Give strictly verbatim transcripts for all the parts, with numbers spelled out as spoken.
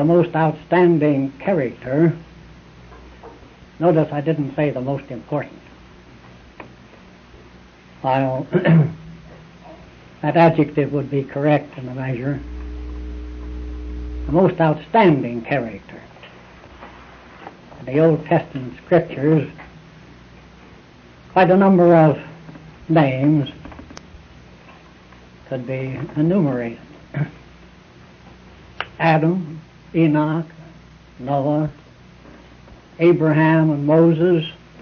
most outstanding character. Notice I didn't say the most important. While that adjective would be correct in a measure, the most outstanding character. In the Old Testament scriptures, quite a number of names could be enumerated. Adam, Enoch, Noah, Abraham and Moses.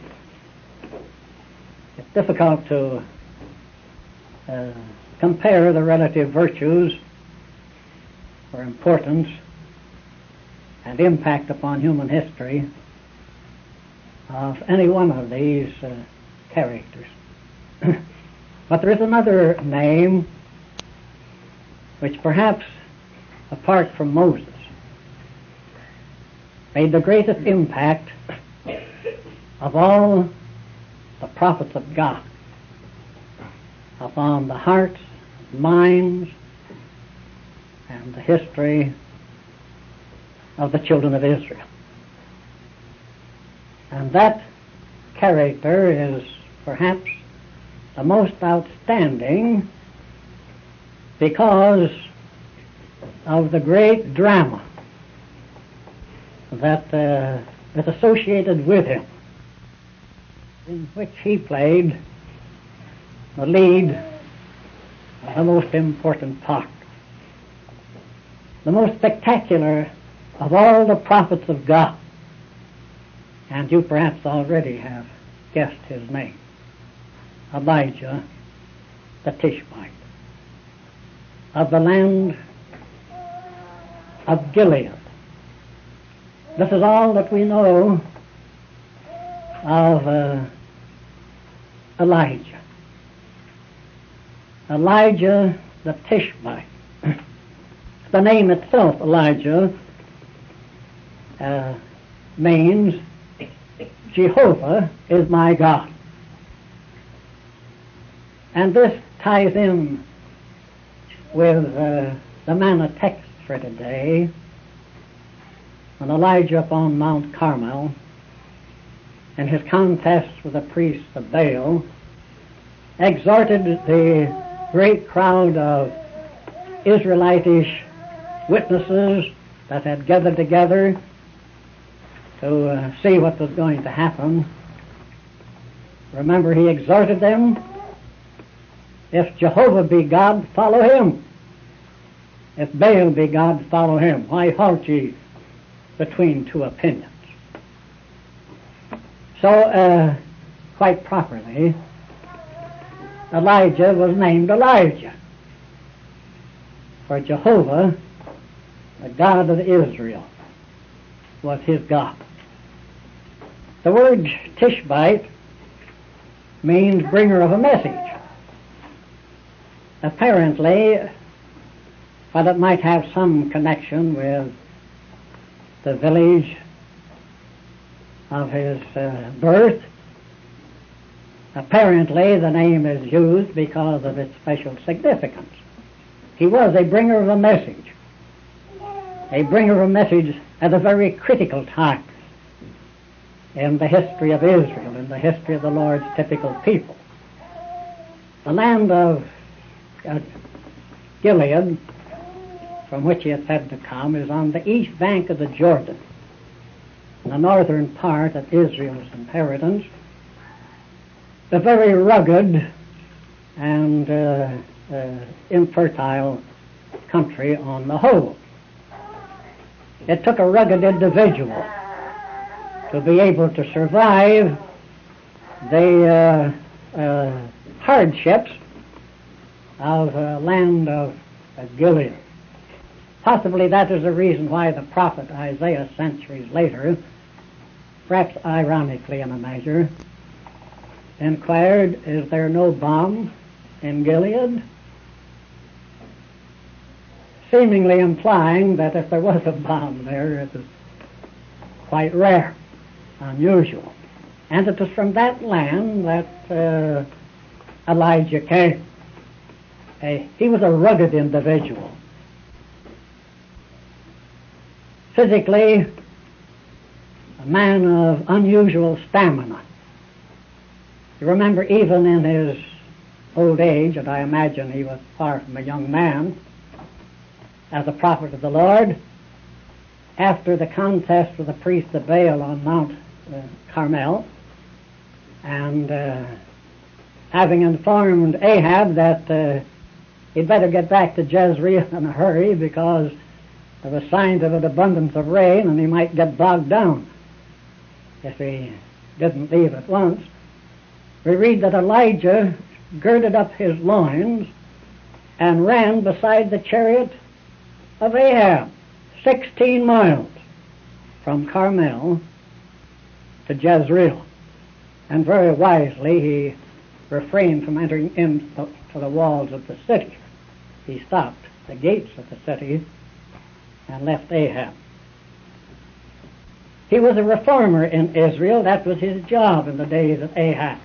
It's difficult to uh, compare the relative virtues or importance and impact upon human history of any one of these uh, characters. But there is another name which perhaps, apart from Moses, made the greatest impact of all the prophets of God upon the hearts, minds, and the history of the children of Israel. And that character is perhaps the most outstanding because of the great drama that uh, is associated with him, in which he played the lead, the most important part. The most spectacular of all the prophets of God, and you perhaps already have guessed his name, Elijah the Tishbite, of the land of Gilead. This is all that we know of uh, Elijah. Elijah the Tishbite. The name itself, Elijah, uh, means Jehovah is my God. And this ties in with uh, the manna text for today, when Elijah upon Mount Carmel, in his contest with the priests of Baal, exhorted the great crowd of Israelitish witnesses that had gathered together to uh, see what was going to happen. Remember, he exhorted them, if Jehovah be God, follow him. If Baal be God, follow him. Why halt ye between two opinions? So, uh, quite properly, Elijah was named Elijah, for Jehovah, the God of Israel, was his God. The word Tishbite means bringer of a message. Apparently, while it might have some connection with the village of his uh, birth, apparently the name is used because of its special significance. He was a bringer of a message, a bringer of a message at a very critical time in the history of Israel, in the history of the Lord's typical people. The land of uh, Gilead, from which he is said to come, is on the east bank of the Jordan, in the northern part of Israel's inheritance, the very rugged and uh, uh, infertile country on the whole. It took a rugged individual to be able to survive the uh, uh, hardships of a land of uh, Gilead. Possibly that is the reason why the prophet Isaiah, centuries later, perhaps ironically in a measure, inquired, is there no balm in Gilead? Seemingly implying that if there was a balm there, it was quite rare, unusual. And it was from that land that uh, Elijah came. Uh, he was a rugged individual. physically a man of unusual stamina. You remember even in his old age, and I imagine he was far from a young man, as a prophet of the Lord, after the contest with the priest of Baal on Mount uh, Carmel, and uh, having informed Ahab that uh, he'd better get back to Jezreel in a hurry because there were signs of an abundance of rain and he might get bogged down if he didn't leave at once, we read that Elijah girded up his loins and ran beside the chariot of Ahab, sixteen miles from Carmel to Jezreel. And very wisely he refrained from entering into the walls of the city. He stopped the gates of the city and left Ahab. He was a reformer in Israel. That was his job in the days of Ahab.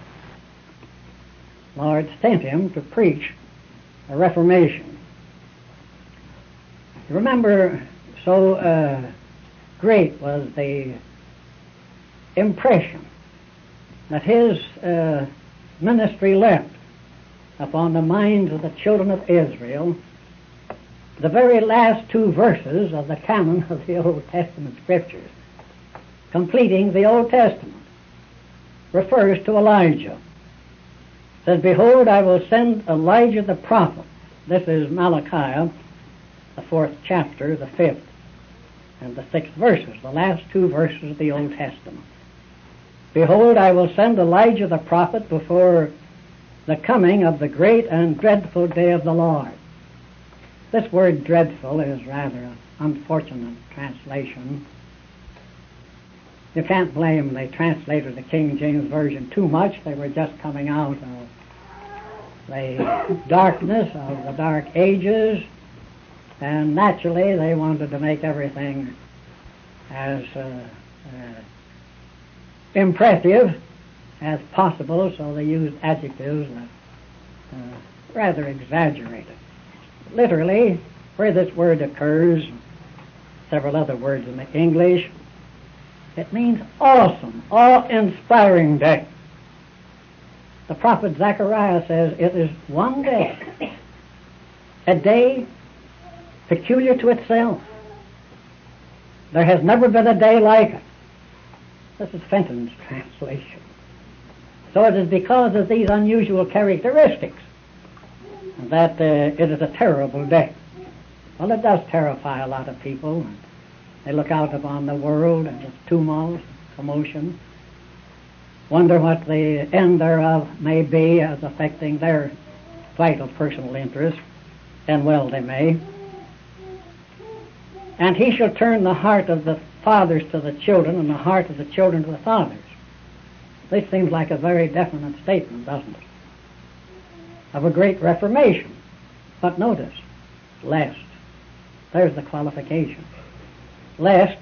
Lord sent him to preach a reformation. Remember, so uh, great was the impression that his uh, ministry left upon the minds of the children of Israel. The very last two verses of the canon of the Old Testament Scriptures, completing the Old Testament, refers to Elijah. It says, "Behold, I will send Elijah the prophet." This is Malachi, the fourth chapter, the fifth and the sixth verses, the last two verses of the Old Testament. "Behold, I will send Elijah the prophet before the coming of the great and dreadful day of the Lord." This word dreadful is rather an unfortunate translation. You can't blame the translator of the King James Version too much. They were just coming out of the darkness of the dark ages, and naturally they wanted to make everything as uh, uh, impressive as possible, so they used adjectives that uh, rather exaggerated. Literally, where this word occurs, several other words in the English, it means awesome, awe-inspiring day. The prophet Zechariah says it is one day, a day peculiar to itself. There has never been a day like it. This is Fenton's translation. So it is because of these unusual characteristics that uh, it is a terrible day. Well, it does terrify a lot of people. They look out upon the world and its tumult, commotion, wonder what the end thereof may be as affecting their vital personal interests, and well they may. "And he shall turn the heart of the fathers to the children, and the heart of the children to the fathers." This seems like a very definite statement, doesn't it? Of a great reformation. But notice, lest. There's the qualification. "Lest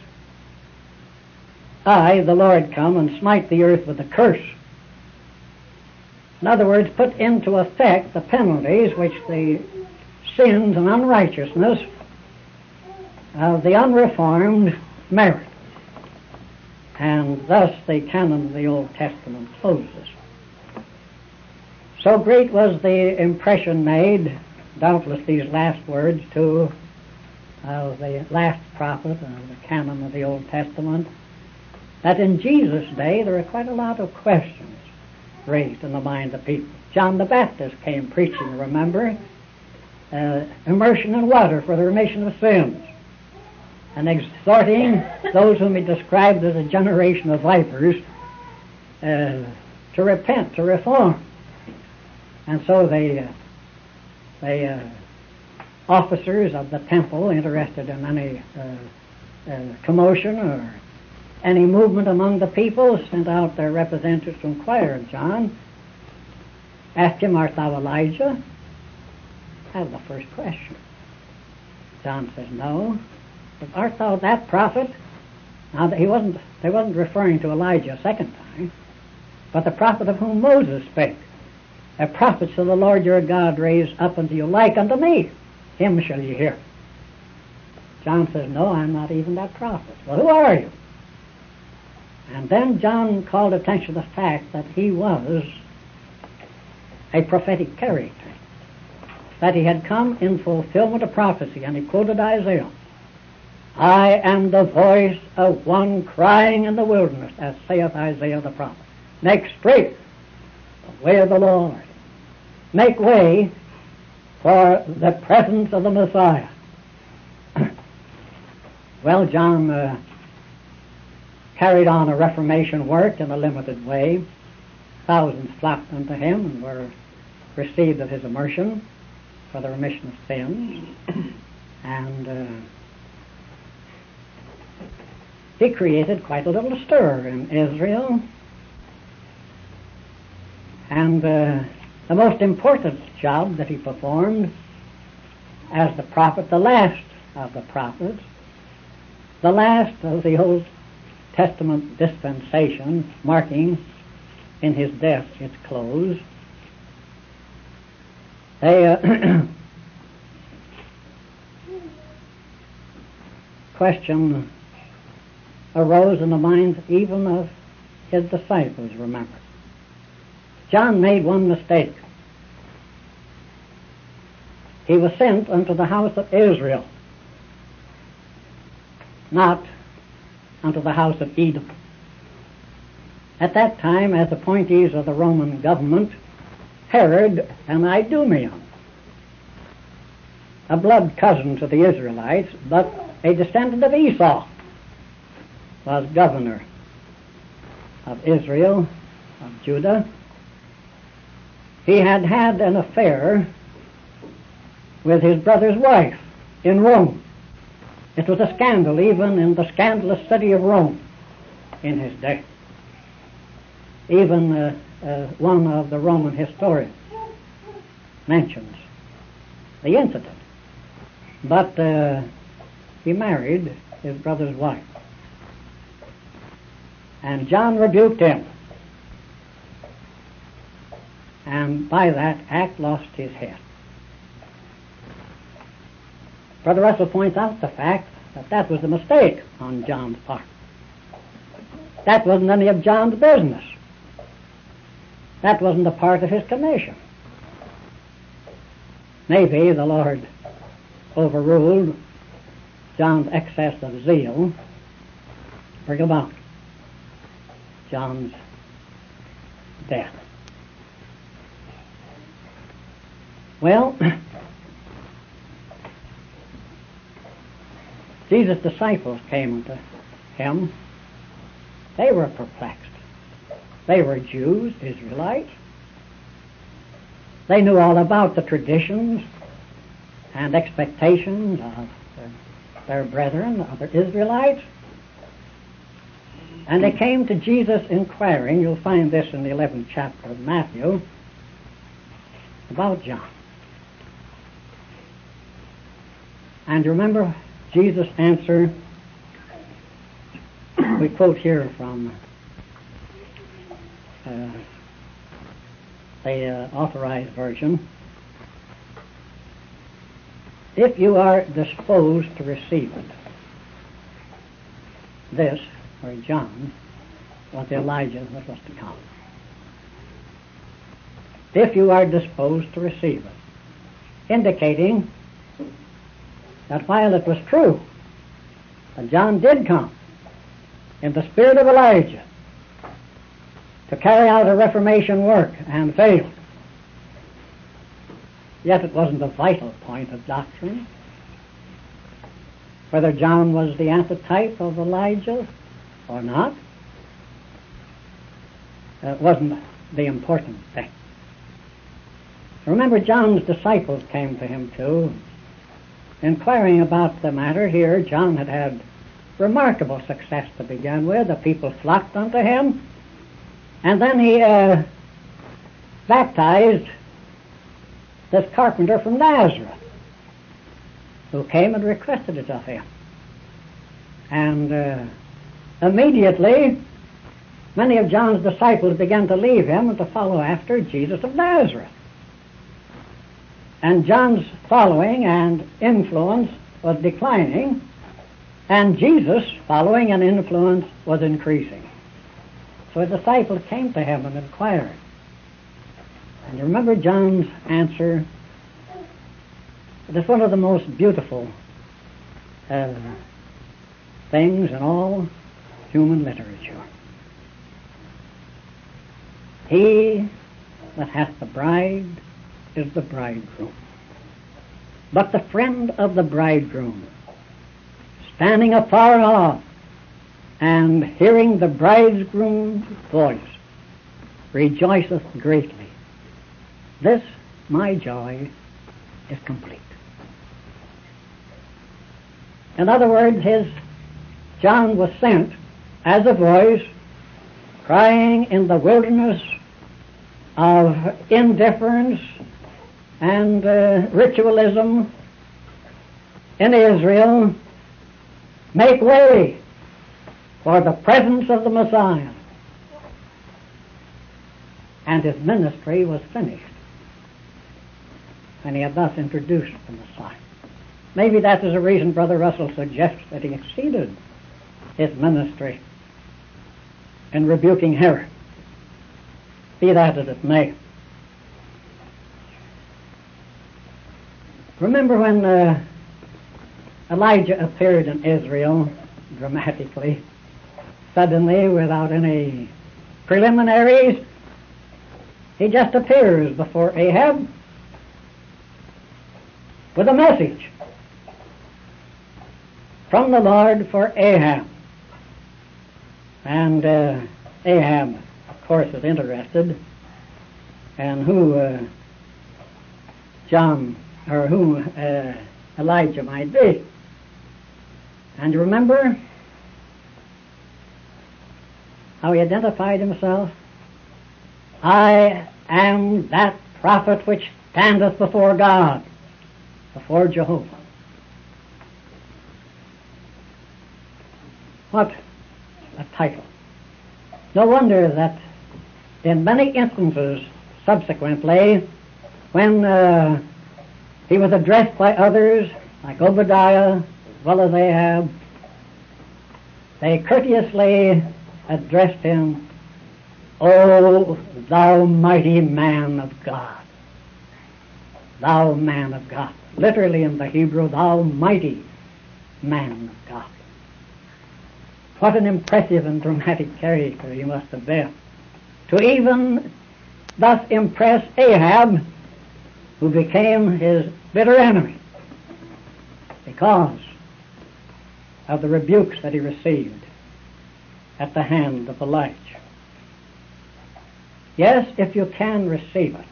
I, the Lord, come and smite the earth with a curse." In other words, put into effect the penalties which the sins and unrighteousness of the unreformed merit. And thus the canon of the Old Testament closes. So great was the impression made, doubtless these last words too, of the last prophet of the canon of the Old Testament, that in Jesus' day there were quite a lot of questions raised in the mind of people. John the Baptist came preaching, remember, uh, immersion in water for the remission of sins, and exhorting those whom he described as a generation of vipers uh, to repent, to reform. And so the, uh, the uh, officers of the temple, interested in any uh, uh, commotion or any movement among the people, sent out their representatives to inquire of John, asked him, "Art thou Elijah?" That was the first question. John says, "No." But "Art thou that prophet?" Now he wasn't, they wasn't referring to Elijah a second time, but the prophet of whom Moses spake. "A prophet shall the Lord your God raise up unto you like unto me. Him shall ye hear." John says, no, I'm not even that prophet. Well, who are you? And then John called attention to the fact that he was a prophetic character, that he had come in fulfillment of prophecy, and he quoted Isaiah. I am the voice of one crying in the wilderness, as saith Isaiah the prophet. Make straight the way of the Lord. Make way for the presence of the Messiah. Well, John uh, carried on a Reformation work in a limited way. Thousands flocked unto him and were received of his immersion for the remission of sins. And uh, he created quite a little stir in Israel. And uh, the most important job that he performed as the prophet, the last of the prophets, the last of the Old Testament dispensation, marking in his death its close, they uh, question arose in the minds even of his disciples, remember. John made one mistake. He was sent unto the house of Israel, not unto the house of Edom. At that time, as appointees of the Roman government, Herod and Idumean, a blood cousin to the Israelites, but a descendant of Esau, was governor of Israel, of Judah. He had had an affair with his brother's wife in Rome. It was a scandal even in the scandalous city of Rome in his day. Even uh, uh, one of the Roman historians mentions the incident. But uh, he married his brother's wife. And John rebuked him. And by that act lost his head. Brother Russell points out the fact that that was a mistake on John's part. That wasn't any of John's business. That wasn't a part of his commission. Maybe the Lord overruled John's excess of zeal to bring about John's death. Well, Jesus' disciples came to him. They were perplexed. They were Jews, Israelites. They knew all about the traditions and expectations of their, their brethren, the other Israelites. And they came to Jesus inquiring, you'll find this in the eleventh chapter of Matthew, about John. And remember Jesus' answer, we quote here from uh, the uh, Authorized Version. If you are disposed to receive it, this, or John, was Elijah that was to come. If you are disposed to receive it, indicating that while it was true that John did come in the spirit of Elijah to carry out a Reformation work and failed, yet it wasn't a vital point of doctrine. Whether John was the antitype of Elijah or not, it wasn't the important thing. Remember, John's disciples came to him too, inquiring about the matter. Here, John had had remarkable success to begin with. The people flocked unto him. And then he uh, baptized this carpenter from Nazareth, who came and requested it of him. And uh, immediately, many of John's disciples began to leave him and to follow after Jesus of Nazareth. And John's following and influence was declining, And Jesus, following an influence, was increasing. So a disciple came to him and inquired. And you remember John's answer? It is one of the most beautiful uh, things in all human literature. He that hath the bride is the bridegroom. But the friend of the bridegroom, standing afar off, and hearing the bridegroom's voice, rejoiceth greatly. This, my joy, is complete. In other words, his John was sent as a voice crying in the wilderness of indifference and uh, ritualism in Israel, make way for the presence of the Messiah. And his ministry was finished when he had thus introduced the Messiah. Maybe that is a reason Brother Russell suggests that he exceeded his ministry in rebuking Herod. Be that as it may. Remember when uh, Elijah appeared in Israel dramatically, suddenly, without any preliminaries? He just appears before Ahab with a message from the Lord for Ahab. And uh, Ahab, of course, is interested in who uh, John, or who uh, Elijah might be. And you remember how he identified himself? I am that prophet which standeth before God, before Jehovah. What a title. No wonder that in many instances subsequently, when uh, he was addressed by others, like Obadiah, as well as Ahab, they courteously addressed him, O thou mighty man of God. Thou man of God. Literally in the Hebrew, thou mighty man of God. What an impressive and dramatic character he must have been, to even thus impress Ahab, who became his bitter enemy because of the rebukes that he received at the hand of Elijah. Yes, if you can receive it.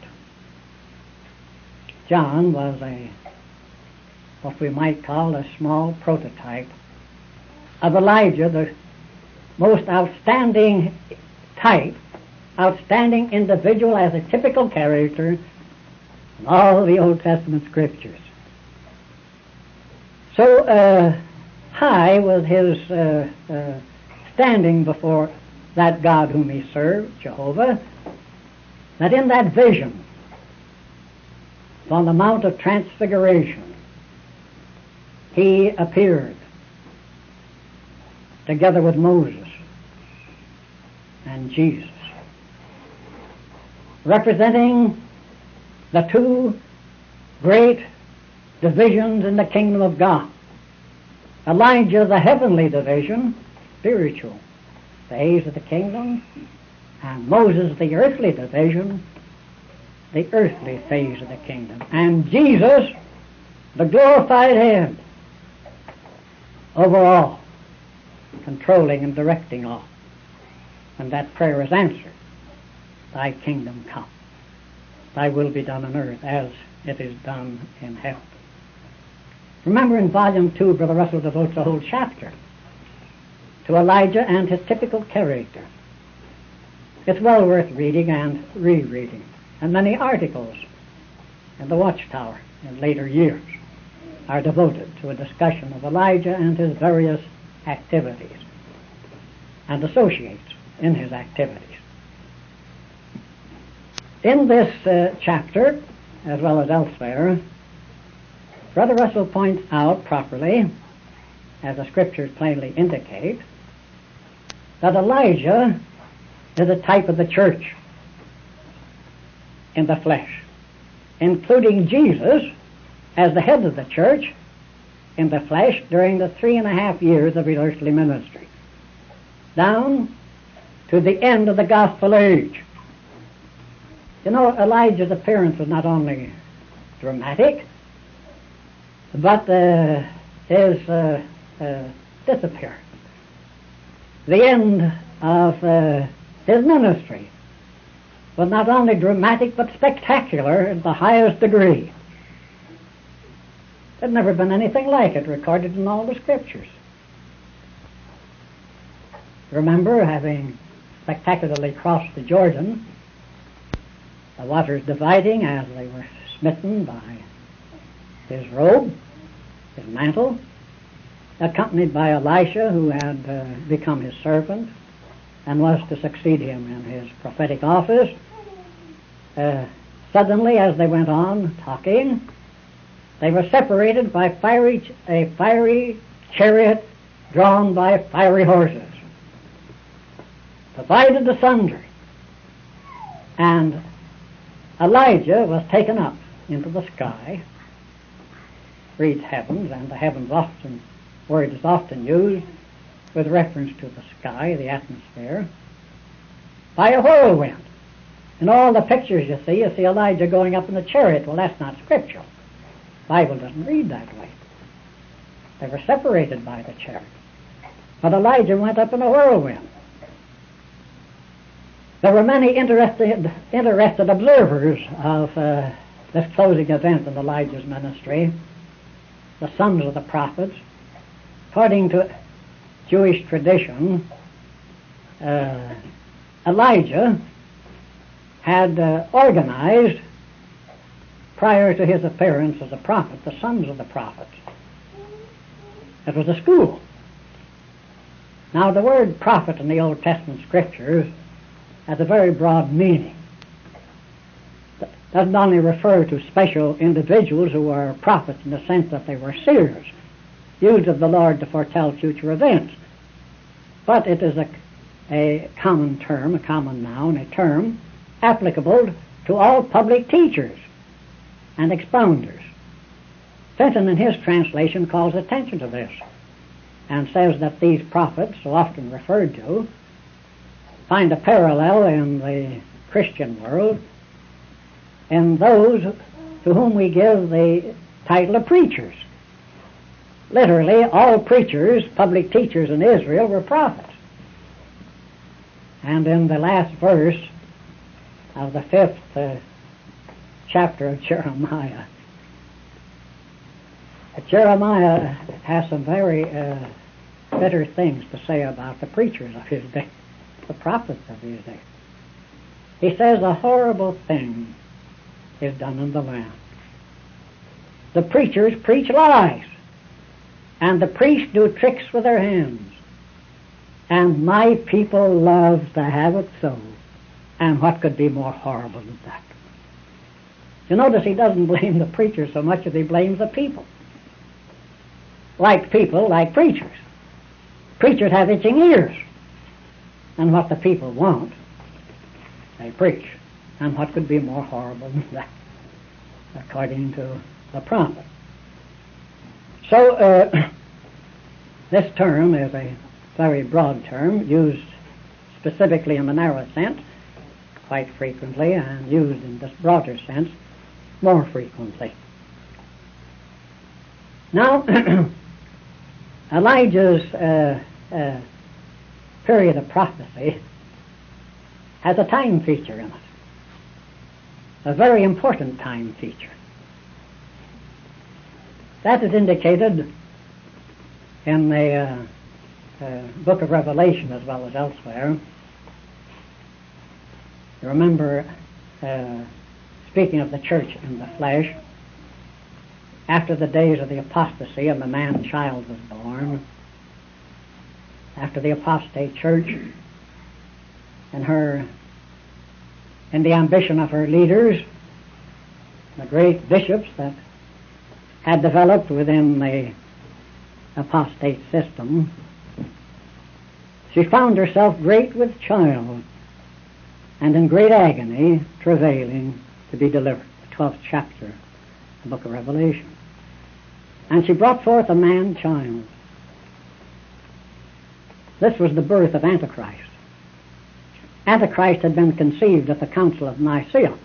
John was a, what we might call a small prototype of Elijah, the most outstanding type, outstanding individual as a typical character in all the Old Testament scriptures. So uh, high was his uh, uh, standing before that God whom he served, Jehovah, that in that vision on the Mount of Transfiguration he appeared together with Moses and Jesus, representing the two great divisions in the kingdom of God. Elijah, the heavenly division, spiritual phase of the kingdom, and Moses, the earthly division, the earthly phase of the kingdom. And Jesus, the glorified head over all, controlling and directing all. And that prayer is answered. Thy kingdom come. Thy will be done on earth as it is done in heaven. Remember in volume two, Brother Russell devotes a whole chapter to Elijah and his typical character. It's well worth reading and rereading. And many articles in the Watchtower in later years are devoted to a discussion of Elijah and his various activities and associates in his activities. In this uh, chapter, as well as elsewhere, Brother Russell points out properly as the scriptures plainly indicate, that Elijah is a type of the church in the flesh, including Jesus as the head of the church in the flesh during the three and a half years of his earthly ministry, down to the end of the gospel age. You know, Elijah's appearance was not only dramatic, but uh, his uh, uh, disappearance, the end of uh, his ministry, was not only dramatic but spectacular in the highest degree. There'd never been anything like it recorded in all the scriptures. Remember, having spectacularly crossed the Jordan, the waters dividing as they were smitten by his robe, his mantle, accompanied by Elisha, who had uh, become his servant and was to succeed him in his prophetic office. Uh, suddenly, as they went on talking, they were separated by fiery, a fiery chariot drawn by fiery horses, divided asunder, and Elijah was taken up into the sky. Reads heavens, and the heavens often, word is often used with reference to the sky, the atmosphere, by a whirlwind. In all the pictures you see, you see Elijah going up in the chariot. Well, that's not scriptural. The Bible doesn't read that way. They were separated by the chariot. But Elijah went up in a whirlwind. There were many interested, interested observers of uh, this closing event in Elijah's ministry, the sons of the prophets. According to Jewish tradition, uh, Elijah had uh, organized, prior to his appearance as a prophet, the sons of the prophets. It was a school. Now, the word prophet in the Old Testament scriptures has a very broad meaning. It doesn't only refer to special individuals who are prophets in the sense that they were seers, used of the Lord to foretell future events, but it is a, a common term, a common noun, a term applicable to all public teachers and expounders. Fenton, in his translation, calls attention to this and says that these prophets, so often referred to, find a parallel in the Christian world in those to whom we give the title of preachers. Literally, all preachers, public teachers in Israel, were prophets. And in the last verse of the fifth uh, chapter of Jeremiah, Jeremiah has some very uh, bitter things to say about the preachers of his day, the prophets of his day. He says, a horrible thing is done in the land. The preachers preach lies, and the priests do tricks with their hands, and my people love to have it so. And what could be more horrible than that? You notice he doesn't blame the preachers so much as he blames the people. Like people, like preachers. Preachers have itching ears, and what the people want, they preach. And what could be more horrible than that, according to the prophet? So, uh, this term is a very broad term, used specifically in the narrow sense quite frequently, and used in this broader sense more frequently. Now, Elijah's uh, uh, period of prophecy has a time feature in it, a very important time feature. That is indicated in the uh, uh, book of Revelation as well as elsewhere. You remember, uh, speaking of the church in the flesh, after the days of the apostasy and the man-child was born, after the apostate church and her, in the ambition of her leaders, the great bishops that had developed within the apostate system, she found herself great with child and in great agony, travailing to be delivered. The twelfth chapter of the book of Revelation. And she brought forth a man child. This was the birth of Antichrist. Antichrist had been conceived at the Council of Nicaea,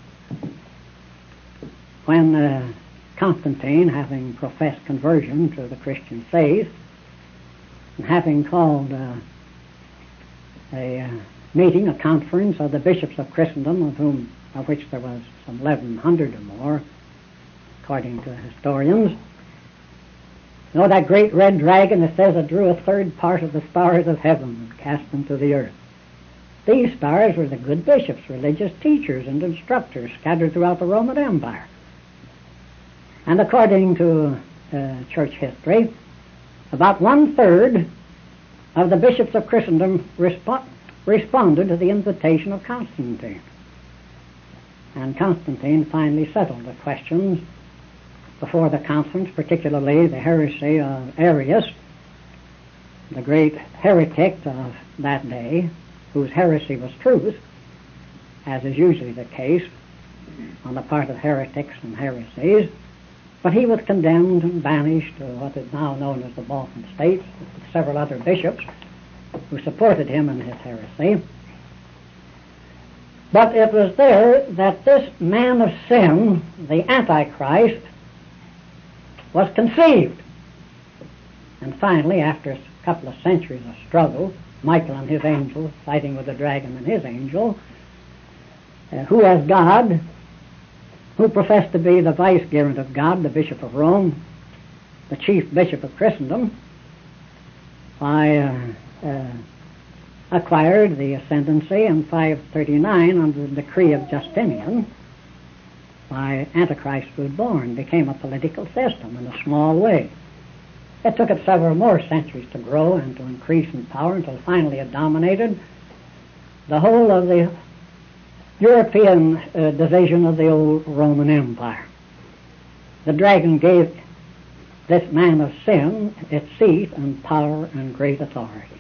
when uh, Constantine, having professed conversion to the Christian faith, and having called uh, a uh, meeting, a conference of the bishops of Christendom, of whom, of which there was some eleven hundred or more, according to historians. You know that great red dragon, it says, it drew a third part of the stars of heaven and cast them to the earth. These stars were the good bishops, religious teachers, and instructors scattered throughout the Roman Empire. And according to uh, church history, about one-third of the bishops of Christendom respo- responded to the invitation of Constantine. And Constantine finally settled the questions before the conference, particularly the heresy of Arius, the great heretic of that day, whose heresy was truth, as is usually the case on the part of heretics and heresies. But he was condemned and banished to what is now known as the Balkan States, with several other bishops who supported him in his heresy. But it was there that this man of sin, the Antichrist, was conceived. And finally, after a couple of centuries of struggle, Michael and his angel fighting with the dragon and his angel, uh, who as God, who professed to be the vicegerent of God, the Bishop of Rome, the chief bishop of Christendom, I uh, uh, acquired the ascendancy in five thirty-nine under the decree of Justinian. By Antichrist was born, became a political system in a small way. It took it several more centuries to grow and to increase in power until finally it dominated the whole of the European uh, division of the old Roman Empire. The dragon gave this man of sin its seat and power and great authority.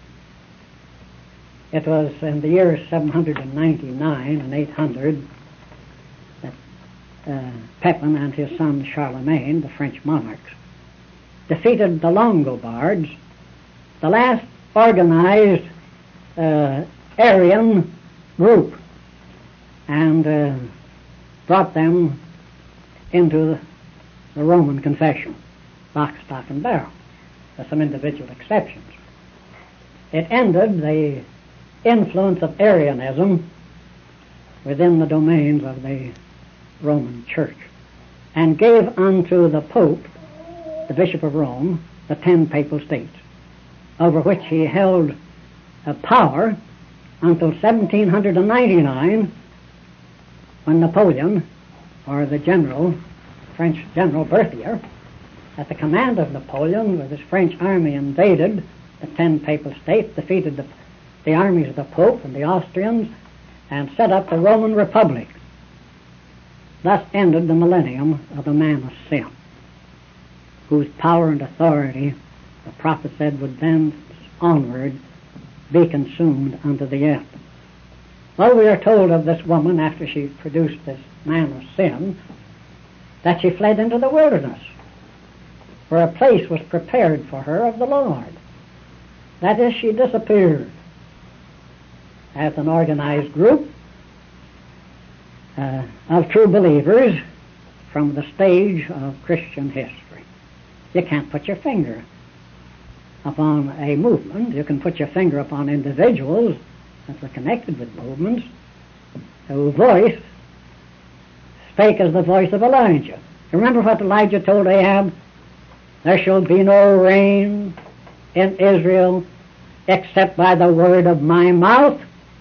It was in the years seven hundred ninety-nine and eight hundred that uh, Pepin and his son Charlemagne, the French monarchs, defeated the Longobards, the last organized uh, Arian group, and uh, brought them into the Roman confession, lock, stock, and barrel, with some individual exceptions. It ended the influence of Arianism within the domains of the Roman Church, and gave unto the Pope, the Bishop of Rome, the ten papal states, over which he held a power until seventeen ninety-nine, when Napoleon, or the general, French general Berthier, at the command of Napoleon, with his French army, invaded the ten papal states, defeated the, the armies of the Pope and the Austrians, and set up the Roman Republic. Thus ended the millennium of the man of sin, whose power and authority the prophet said would then onward be consumed unto the end. Well, we are told of this woman, after she produced this man of sin, that she fled into the wilderness, where a place was prepared for her of the Lord. That is, she disappeared as an organized group uh, of true believers from the stage of Christian history. You can't put your finger upon a movement. You can put your finger upon individuals that were connected with movements, whose voice spake as the voice of Elijah. You remember what Elijah told Ahab? There shall be no rain in Israel except by the word of my mouth.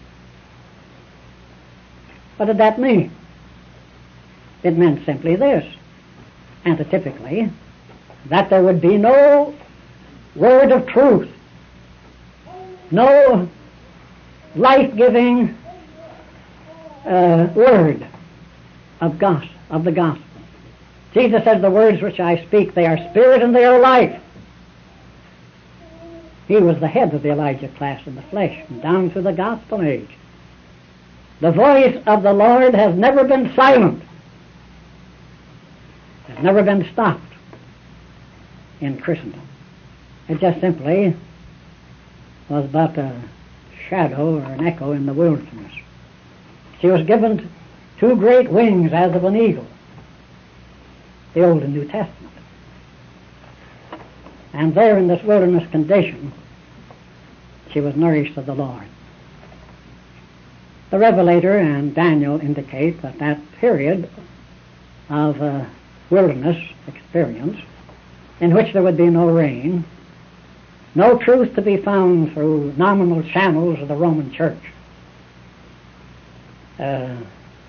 What did that mean? It meant simply this, antitypically, that there would be no word of truth, no life-giving uh, word of gospel, of the gospel. Jesus says, the words which I speak, they are spirit and they are life. He was the head of the Elijah class in the flesh, and down through the gospel age. The voice of the Lord has never been silent, has never been stopped in Christendom. It just simply was but a shadow or an echo in the wilderness. She was given two great wings as of an eagle, the Old and New Testament. And there in this wilderness condition, she was nourished of the Lord. The Revelator and Daniel indicate that that period of uh, wilderness experience, in which there would be no rain, no truth to be found through nominal channels of the Roman Church, uh,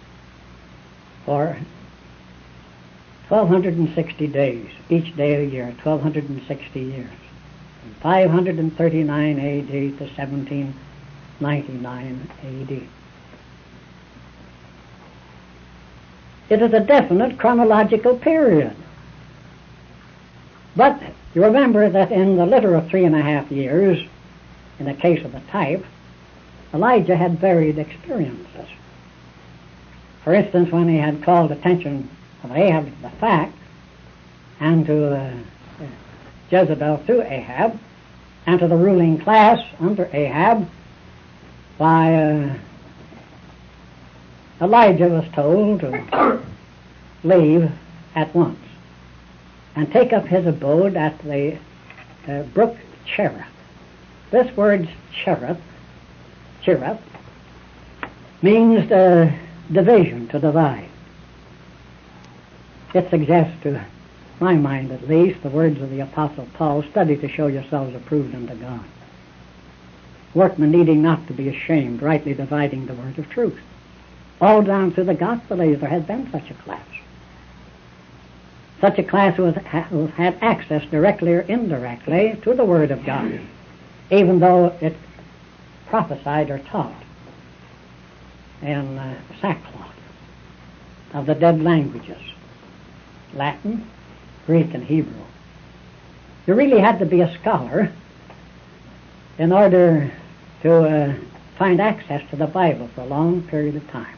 for twelve sixty days, each day a year, twelve sixty years, from five thirty-nine A D to seventeen ninety-nine A D. It is a definite chronological period. But you remember that in the literal three and a half years, in the case of the type, Elijah had varied experiences. For instance, when he had called attention of Ahab to the fact, and to uh, Jezebel through Ahab, and to the ruling class under Ahab, why uh, Elijah was told to leave at once and take up his abode at the uh, brook Cherith. This word Cherith, Cherith, means uh, division, to divide. It suggests, to my mind at least, the words of the Apostle Paul, study to show yourselves approved unto God, workmen needing not to be ashamed, rightly dividing the word of truth. All down through the gospel age there has been such a class. Such a class who has, who has had access directly or indirectly to the Word of God, even though it prophesied or taught in uh, sackcloth of the dead languages, Latin, Greek, and Hebrew. You really had to be a scholar in order to uh, find access to the Bible for a long period of time.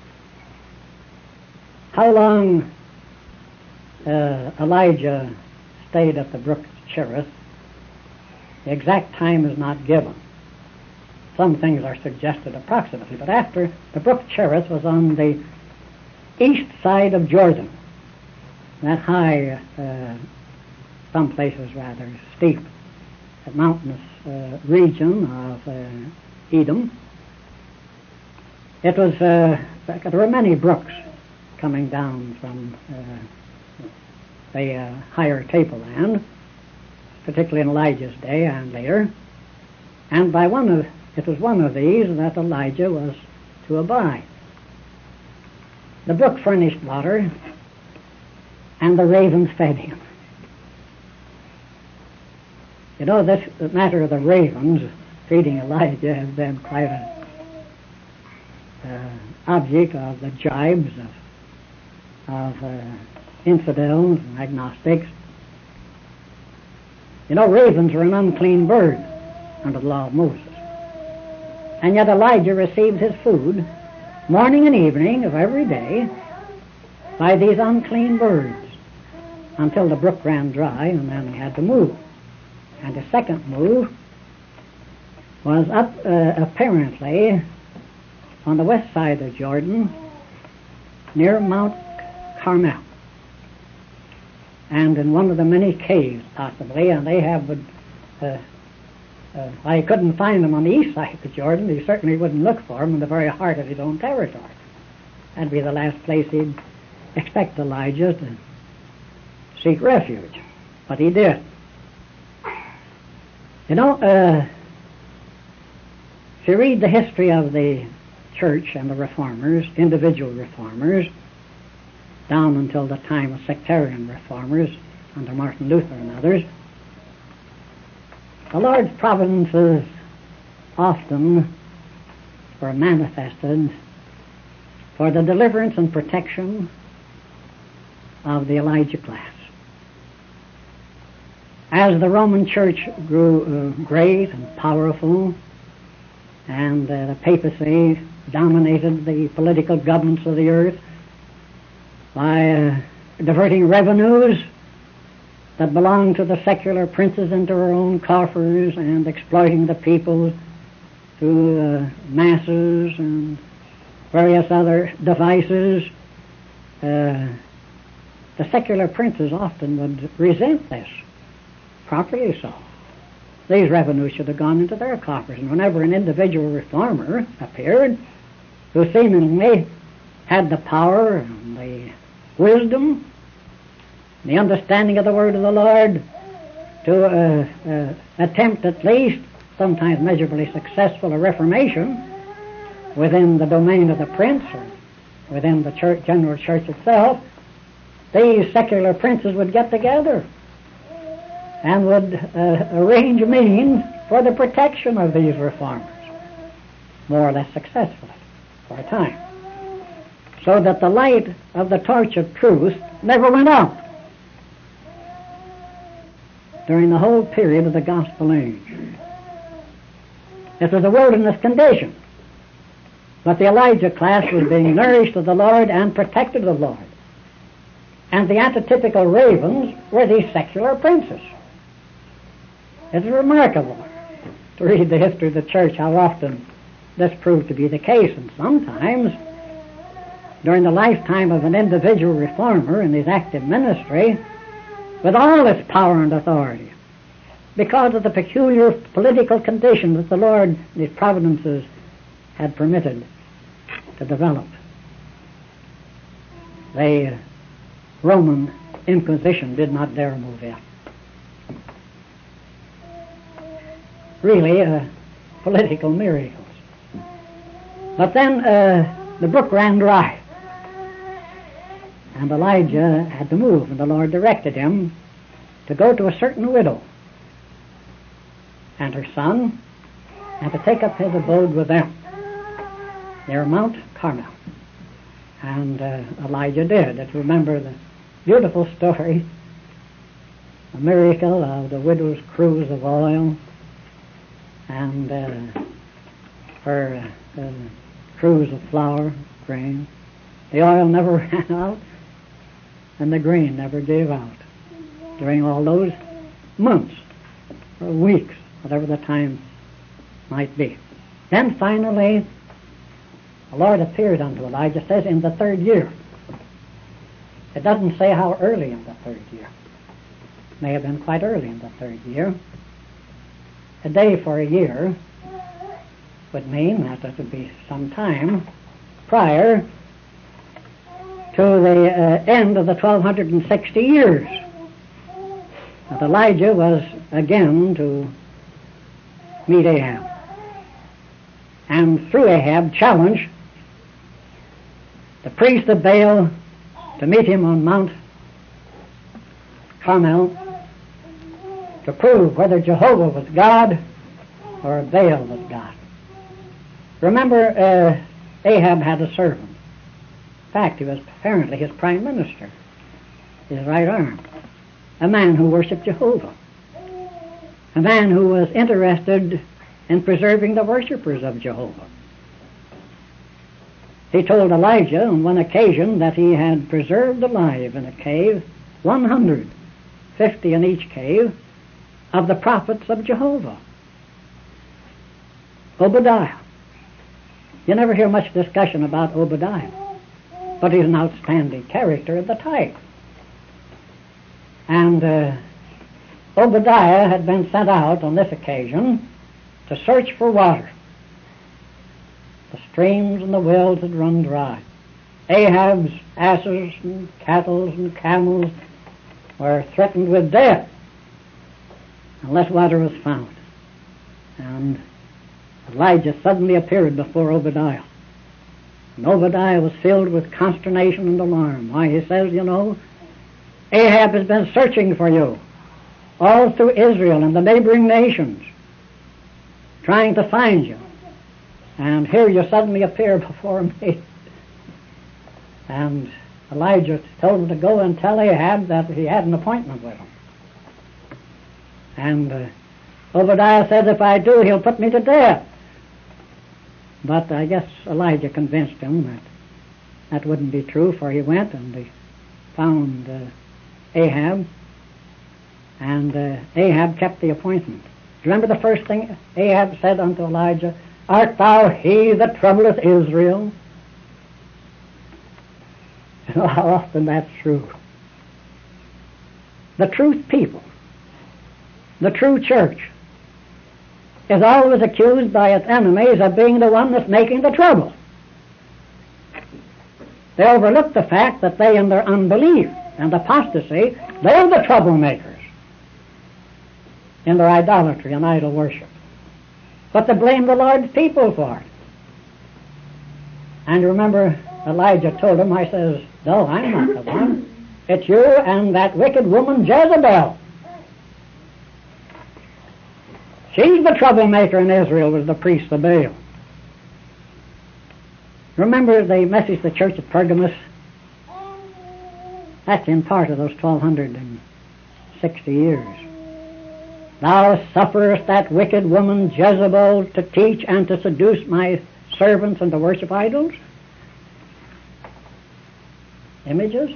How long uh, Elijah stayed at the brook Cherith, the exact time is not given. Some things are suggested approximately, but after the brook Cherith was on the east side of Jordan, that high, uh, some places rather steep, mountainous uh, region of uh, Edom. It was, uh, there were many brooks coming down from uh, the uh, higher tableland, particularly in Elijah's day and later, and by one of, it was one of these that Elijah was to abide. The brook furnished water, and the ravens fed him. You know, this the matter of the ravens feeding Elijah has been quite an uh, object of the jibes of, of uh, infidels and agnostics. You know, ravens are an unclean bird under the law of Moses. And yet Elijah received his food morning and evening of every day by these unclean birds until the brook ran dry, and then he had to move. And the second move was up uh, apparently on the west side of Jordan near Mount Carmel, and in one of the many caves possibly, and Ahab would uh, uh, I couldn't find them on the east side of Jordan. He certainly wouldn't look for them in the very heart of his own territory. That'd be the last place he'd expect Elijah to seek refuge, but he did. You know, uh, if you read the history of the church and the reformers, individual reformers, down until the time of sectarian reformers under Martin Luther and others, the Lord's providences often were manifested for the deliverance and protection of the Elijah class. As the Roman Church grew uh, great and powerful, and uh, the papacy dominated the political governments of the earth by uh, diverting revenues that belonged to the secular princes into their own coffers and exploiting the people through uh, masses and various other devices. Uh, the secular princes often would resent this, properly so. These revenues should have gone into their coffers, and whenever an individual reformer appeared who seemingly had the power and the wisdom, the understanding of the word of the Lord to uh, uh, attempt at least, sometimes measurably successful, a reformation within the domain of the prince or within the church, general church itself, these secular princes would get together and would uh, arrange means for the protection of these reformers, more or less successfully for a time, so that the light of the torch of truth never went out during the whole period of the gospel age. It was a wilderness condition, but the Elijah class was being nourished of the Lord and protected of the Lord. And the antitypical ravens were these secular princes. It's remarkable to read the history of the church how often this proved to be the case, and sometimes during the lifetime of an individual reformer in his active ministry, with all its power and authority, because of the peculiar political conditions that the Lord and His providences had permitted to develop. The Roman Inquisition did not dare move in. Really, uh, political miracles. But then uh, the brook ran dry, and Elijah had to move, and the Lord directed him to go to a certain widow and her son, and to take up his abode with them near Mount Carmel. And uh, Elijah did. If you remember the beautiful story, the miracle of the widow's cruse of oil and uh, her uh, cruse of flour, grain. The oil never ran out, and the grain never gave out during all those months or weeks, whatever the time might be. Then finally, the Lord appeared unto Elijah, says, in the third year. It doesn't say how early in the third year. It may have been quite early in the third year. A day for a year would mean that it would be some time prior to the uh, end of the twelve sixty years that Elijah was again to meet Ahab, and through Ahab challenge the priest of Baal to meet him on Mount Carmel to prove whether Jehovah was God or Baal was God. Remember, uh, Ahab had a servant. In fact, he was apparently his prime minister, his right arm, a man who worshipped Jehovah, a man who was interested in preserving the worshippers of Jehovah. He told Elijah on one occasion that he had preserved alive in a cave one hundred fifty in each cave of the prophets of Jehovah. Obadiah. You never hear much discussion about Obadiah, but he's an outstanding character of the type. And uh, Obadiah had been sent out on this occasion to search for water. The streams and the wells had run dry. Ahab's asses and cattle and camels were threatened with death unless water was found. And Elijah suddenly appeared before Obadiah. And Obadiah was filled with consternation and alarm. Why, he says, you know, Ahab has been searching for you all through Israel and the neighboring nations, trying to find you. And here you suddenly appear before me. And Elijah told him to go and tell Ahab that he had an appointment with him. And uh, Obadiah says, if I do, he'll put me to death. But I guess Elijah convinced him that that wouldn't be true, for he went and he found uh, Ahab, and uh, Ahab kept the appointment. Do you remember the first thing Ahab said unto Elijah? Art thou he that troubleth Israel? You know how often that's true. The truth people, the true church, is always accused by its enemies of being the one that's making the trouble. They overlook the fact that they, in their unbelief and apostasy, they're the troublemakers in their idolatry and idol worship. But they blame the Lord's people for it. And remember, Elijah told him, I says, no, I'm not the one. It's you and that wicked woman Jezebel. She's the troublemaker in Israel, was the priest of Baal. Remember the message the church of Pergamos? That's in part of those twelve sixty years. Thou sufferest that wicked woman Jezebel to teach and to seduce my servants and to worship idols? Images?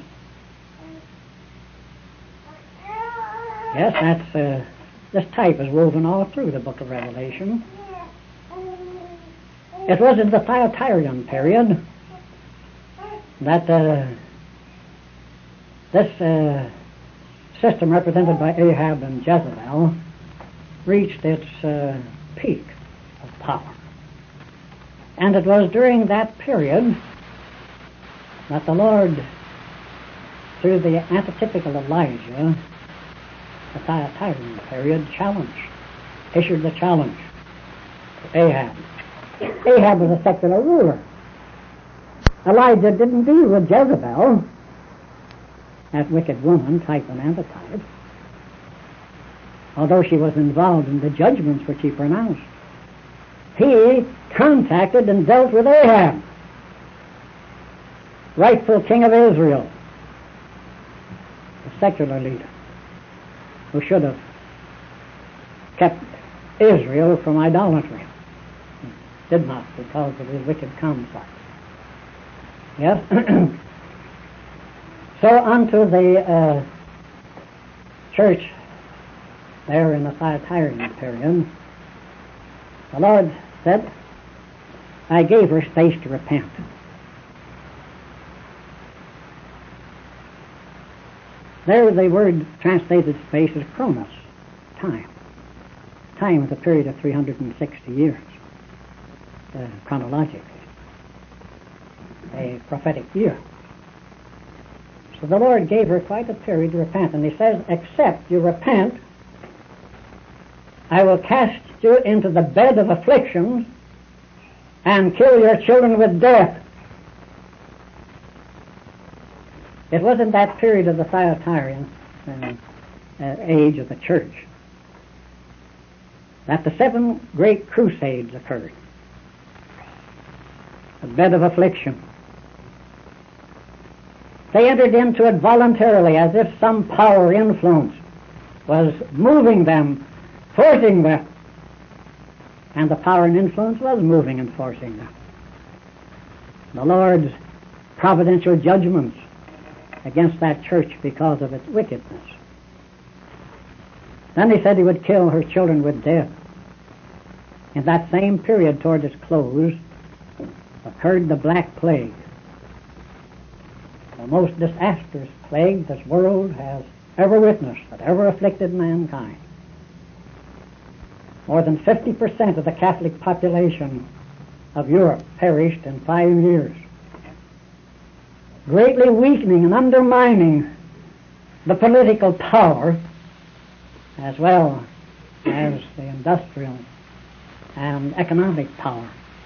Yes, that's, uh, this type is woven all through the book of Revelation. It was in the Thyatirian period that uh, this uh, system represented by Ahab and Jezebel reached its uh, peak of power. And it was during that period that the Lord, through the antitypical Elijah, the Thyatirian period, challenged, issued the challenge to Ahab. Ahab was a secular ruler. Elijah didn't deal with Jezebel, that wicked woman, type and antitype, although she was involved in the judgments which he pronounced. He contacted and dealt with Ahab, rightful king of Israel, a secular leader who should have kept Israel from idolatry. He did not, because of his wicked conflict. Yes? So unto the uh, church there in the Thyatirian period, the Lord said, I gave her space to repent. There the word translated space is chronos, time. Time is a period of three hundred sixty years, uh, chronologically, a prophetic year. So the Lord gave her quite a period to repent, and he says, except you repent, I will cast you into the bed of afflictions and kill your children with death. It was in that period of the Thyatirian uh, uh, age of the church that the seven great crusades occurred. The bed of affliction. They entered into it voluntarily, as if some power or influence was moving them, forcing them. And the power and influence was moving and forcing them. The Lord's providential judgments against that church because of its wickedness. Then he said he would kill her children with death. In that same period, toward its close, occurred the Black Plague, the most disastrous plague this world has ever witnessed, that ever afflicted mankind. More than fifty percent of the Catholic population of Europe perished in five years, greatly weakening and undermining the political power as well as the industrial and economic power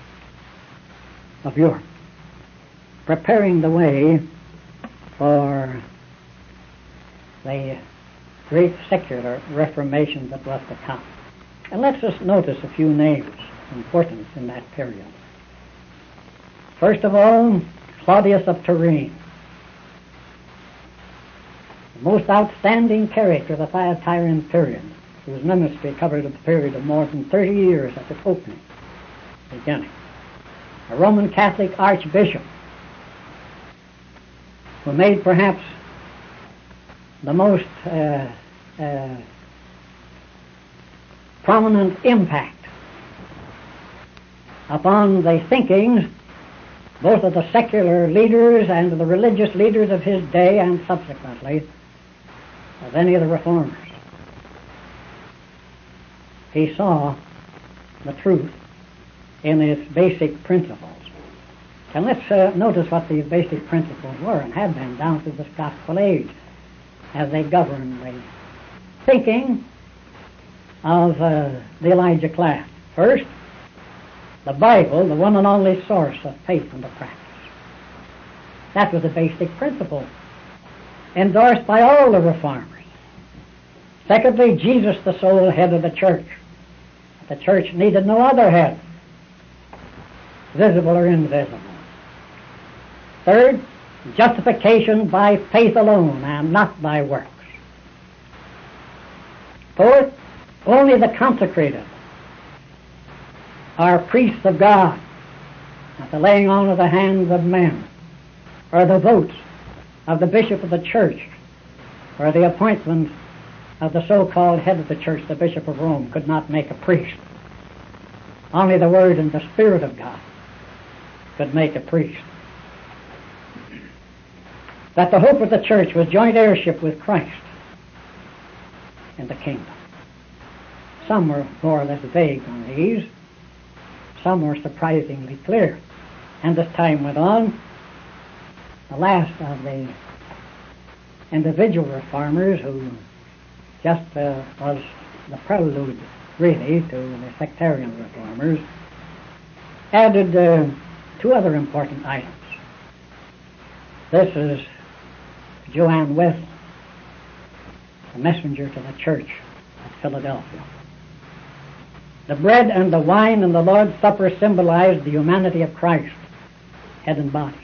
of Europe, preparing the way for the great secular reformation that was to come. And let's just notice a few names of importance in that period. First of all, Claudius of Turin, the most outstanding character of the Thyatirian period, whose ministry covered a period of more than thirty years at its opening, beginning. A Roman Catholic archbishop who made perhaps the most uh, uh, prominent impact upon the thinkings both of the secular leaders and of the religious leaders of his day and subsequently of any of the reformers. He saw the truth in its basic principles. And let's uh, notice what these basic principles were and have been down through this gospel age as they govern the thinking of uh, the Elijah class. First, the Bible, the one and only source of faith and of practice. That was a basic principle endorsed by all the reformers. Secondly, Jesus, the sole head of the church. The church needed no other head, visible or invisible. Third, justification by faith alone and not by works. Fourth, only the consecrated are priests of God, at the laying on of the hands of men, or the votes of the bishop of the church, or the appointment of the so-called head of the church, the Bishop of Rome, could not make a priest. Only the Word and the Spirit of God could make a priest. That the hope of the church was joint heirship with Christ in the kingdom. Some were more or less vague on these. Some were surprisingly clear. And as time went on, the last of the individual reformers, who just uh, was the prelude, really, to the sectarian reformers, added uh, two other important items. This is Joanne Wesley, the messenger to the church at Philadelphia. The bread and the wine and the Lord's Supper symbolized the humanity of Christ, head and body,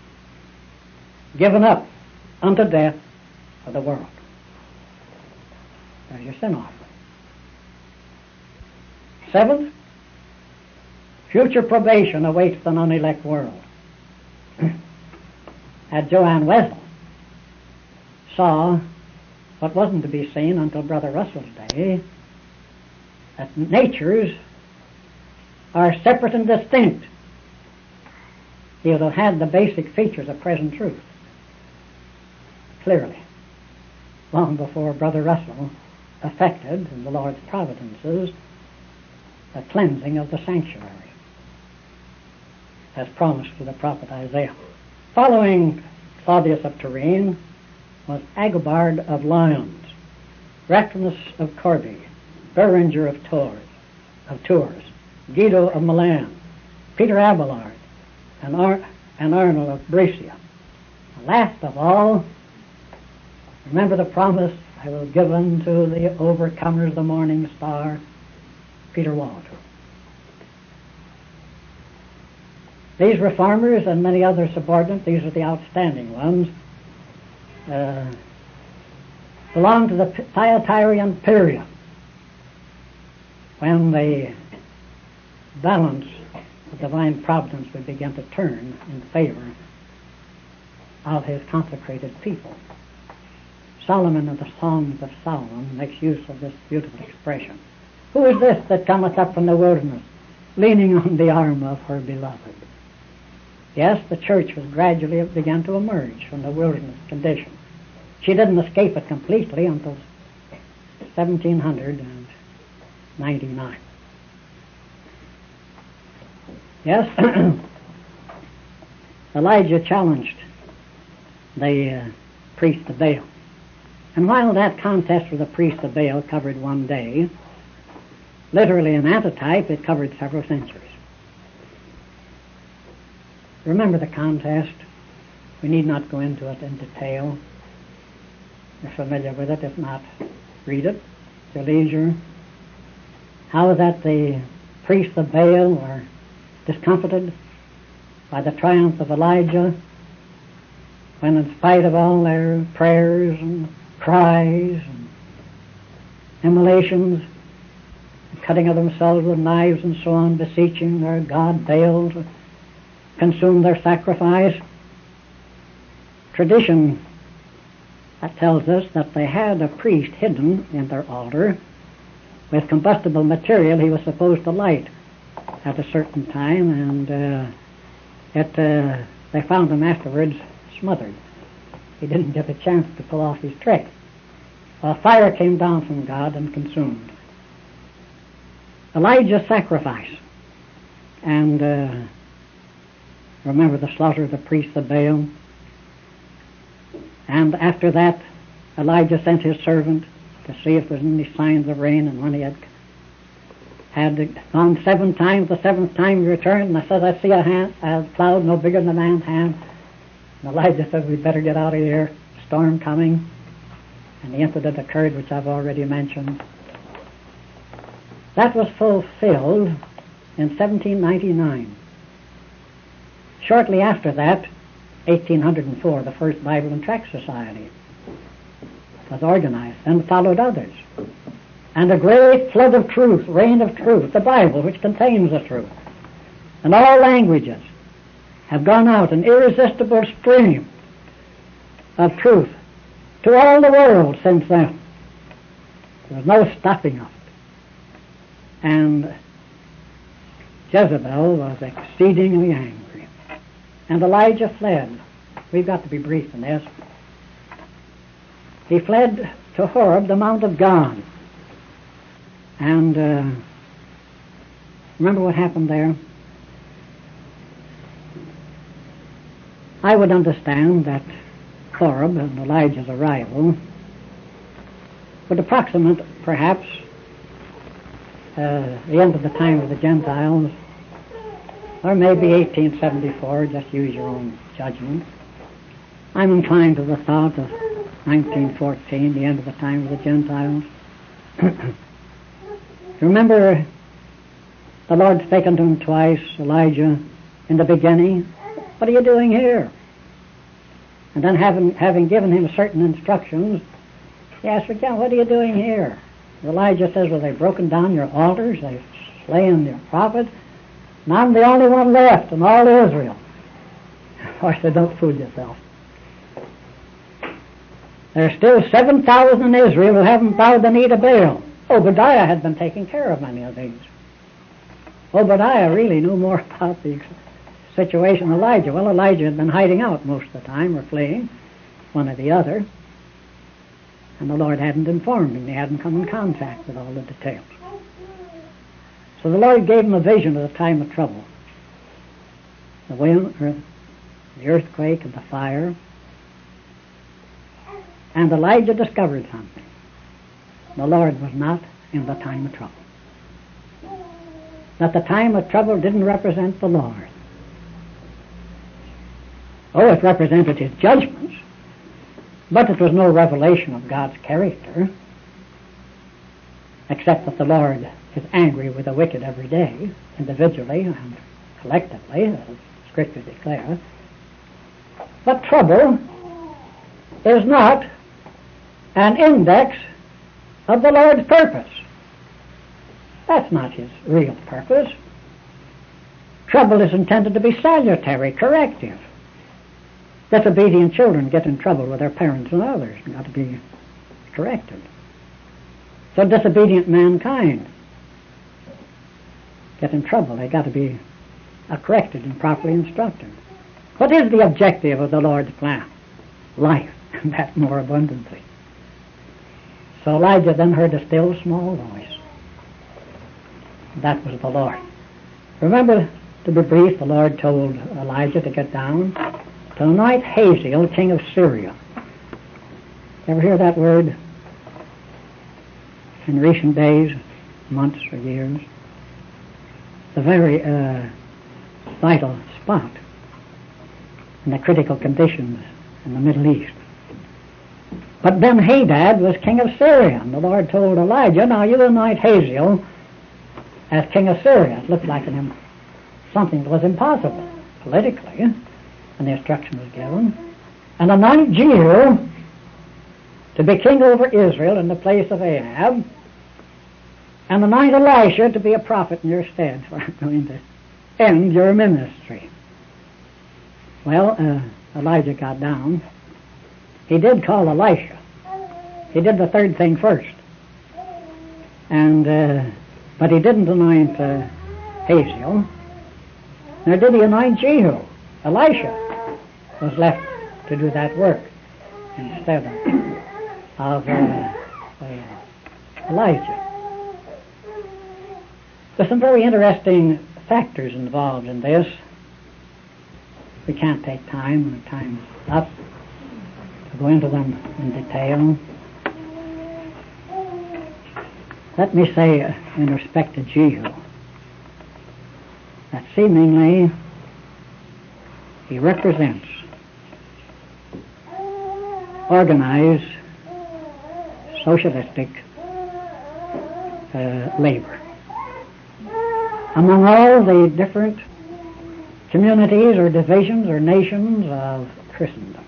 given up unto death for the world. There's your sin offering. Seventh, future probation awaits the non-elect world. And Joanne Wesley saw what wasn't to be seen until Brother Russell's day, that natures are separate and distinct. He would have had the basic features of present truth clearly, long before Brother Russell effected, in the Lord's providences, the cleansing of the sanctuary, as promised to the prophet Isaiah. Following Claudius of Turin was Agobard of Lyons, Rectinus of Corbie, Berenger of Tours, of Tours, Guido of Milan, Peter Abelard, and, Ar- and Arnold of Brescia. Last of all, remember the promise I will give unto the overcomers the morning star, Peter Walter. These reformers and many other subordinates, these are the outstanding ones, uh, belong to the Thyatirian period, when the balance of divine providence would begin to turn in favor of his consecrated people. Solomon in the Songs of Solomon makes use of this beautiful expression. Who is this that cometh up from the wilderness, leaning on the arm of her beloved? Yes, the church was gradually began to emerge from the wilderness condition. She didn't escape it completely until seventeen ninety-nine. Yes, Elijah challenged the uh, priest of Baal. And while that contest for the priest of Baal covered one day, literally an antitype, it covered several centuries. Remember the contest. We need not go into it in detail. You're familiar with it. If not, read it at your leisure. How that the priests of Baal were discomfited by the triumph of Elijah, when in spite of all their prayers and cries and immolations, cutting of themselves with knives and so on, beseeching their god Baal to consume their sacrifice. Tradition that tells us that they had a priest hidden in their altar with combustible material he was supposed to light at a certain time, and uh, it, uh, they found him afterwards smothered. He didn't get a chance to pull off his trick. A fire came down from God and consumed Elijah's sacrifice. And uh, remember the slaughter of the priests of Baal. And after that, Elijah sent his servant to see if there was any signs of rain, and when he had had gone seven times, the seventh time he returned, and I said, I see a, hand, a cloud no bigger than a man's hand. And Elijah said, we'd better get out of here, storm coming. And the incident occurred which I've already mentioned. That was fulfilled in seventeen ninety-nine. Shortly after that, eighteen oh four, the first Bible and Tract Society was organized, and followed others. And a great flood of truth, rain of truth, the Bible, which contains the truth, and all languages have gone out, an irresistible stream of truth to all the world since then. There was no stopping of it. And Jezebel was exceedingly angry. And Elijah fled. We've got to be brief in this. He fled to Horeb, the Mount of God. And uh, remember what happened there? I would understand that Horeb and Elijah's arrival would approximate, perhaps, uh, the end of the time of the Gentiles, or maybe eighteen seventy-four, just use your own judgment. I'm inclined to the thought of nineteen fourteen, the end of the time of the Gentiles. Remember, the Lord spake unto him twice, Elijah, in the beginning, what are you doing here? And then having, having given him certain instructions, he asked again, what are you doing here? Elijah says, well, they've broken down your altars, they've slain your prophets, and I'm the only one left in all Israel. I said, don't fool yourself. There's still seven thousand in Israel who haven't bowed the knee to Baal. Obadiah had been taking care of many of these. Obadiah really knew more about the situation than Elijah. Well, Elijah had been hiding out most of the time, or fleeing, one or the other. And the Lord hadn't informed him. He hadn't come in contact with all the details. So the Lord gave him a vision of the time of trouble. The wind, or the earthquake, and the fire. And Elijah discovered something. The Lord was not in the time of trouble. That the time of trouble didn't represent the Lord. Oh, it represented his judgments, but it was no revelation of God's character, except that the Lord is angry with the wicked every day, individually and collectively, as Scripture declares. But trouble is not an index of the Lord's purpose. That's not his real purpose. Trouble is intended to be salutary, corrective. Disobedient children get in trouble with their parents and others, and got to be corrected. So disobedient mankind get in trouble. They got to be corrected and properly instructed. What is the objective of the Lord's plan? Life, and that more abundantly. So Elijah then heard a still small voice. That was the Lord. Remember, to be brief, the Lord told Elijah to get down to anoint Hazael, king of Syria. Ever hear that word? In recent days, months or years, the very uh, vital spot in the critical conditions in the Middle East. But Ben-Hadad was king of Syria, and the Lord told Elijah, now you anoint Hazael as king of Syria. It looked like an, something that was impossible politically, and the instruction was given. And anoint Jehu to be king over Israel in the place of Ahab, and anoint Elisha to be a prophet in your stead, for I'm going to end your ministry. Well, uh, Elijah got down. He did call Elisha. He did the third thing first. And, uh, but he didn't anoint uh, Hazael, nor did he anoint Jehu. Elisha was left to do that work instead of, of uh, uh, Elijah. There's some very interesting factors involved in this. We can't take time, and time's up, to go into them in detail. Let me say, uh, in respect to Jehu, that seemingly he represents organized socialistic uh, labor. Among all the different communities or divisions or nations of Christendom.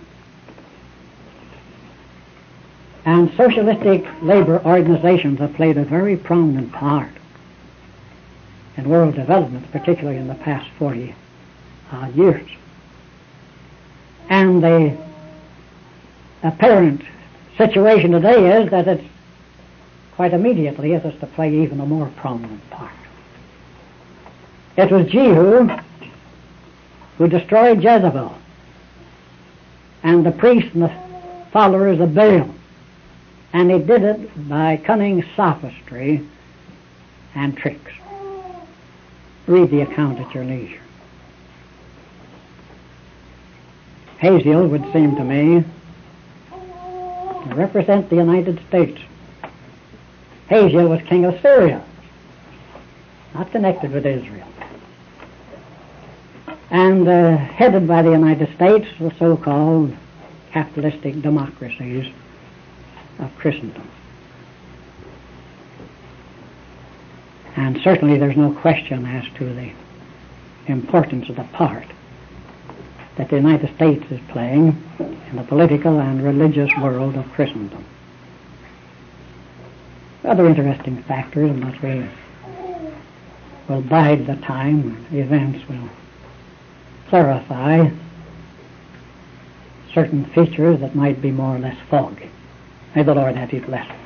And socialistic labor organizations have played a very prominent part in world development, particularly in the past forty odd years. And the apparent situation today is that it's quite immediately it is to play even a more prominent part. It was Jehu who destroyed Jezebel and the priests and the followers of Baal. And he did it by cunning sophistry and tricks. Read the account at your leisure. Hazael would seem to me to represent the United States. Hazael was king of Syria, not connected with Israel, and uh, headed by the United States, the so-called capitalistic democracies of Christendom. And certainly there's no question as to the importance of the part that the United States is playing in the political and religious world of Christendom. Other interesting factors, but we will bide the time, events will clarify certain features that might be more or less foggy. May the Lord have you blessed.